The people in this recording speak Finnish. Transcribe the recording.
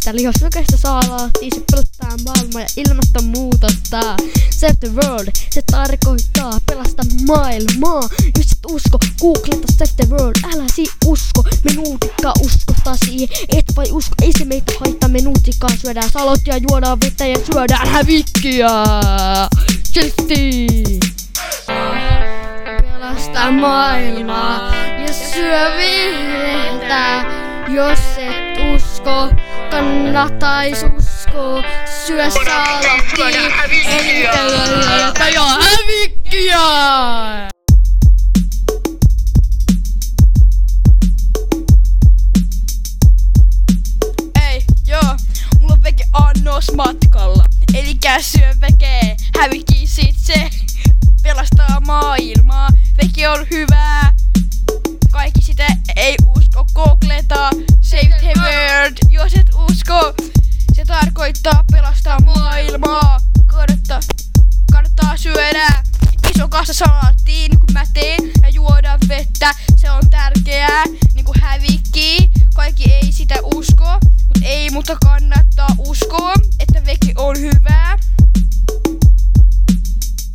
Että lihossyökäistä salaattia, se pelottaa maailmaa ja ilmastonmuutosta. Save the world, se tarkoittaa pelastaa maailmaa. Jos et usko, googleta Save the world, äläsi usko. Me nuutikkaa uskottaa siihen, et vai usko, ei se meitä haittaa. Me nuutikkaa syödään salot ja juodaan vettä ja syödään hävikkiä. Chelsea pelastaa maailmaa ja syö vihreitä. Jos et usko, kannattais uskoa. Syö salottia, enkä ja hävikkiä. Ei, joo, mulla on veke annos matkalla. Elikä syö vekeä, hävikki sit se pelastaa maailmaa. Veke on hyvää, kaikki sitä ei usko, googleta Save the world. Jos et usko, se tarkoittaa pelastaa maailmaa. Kannattaa syödä iso kassa salaattia, niin kuin mä teen, ja juoda vettä. Se on tärkeää, niin kuin hävikki. Kaikki ei sitä usko, mutta kannattaa uskoa.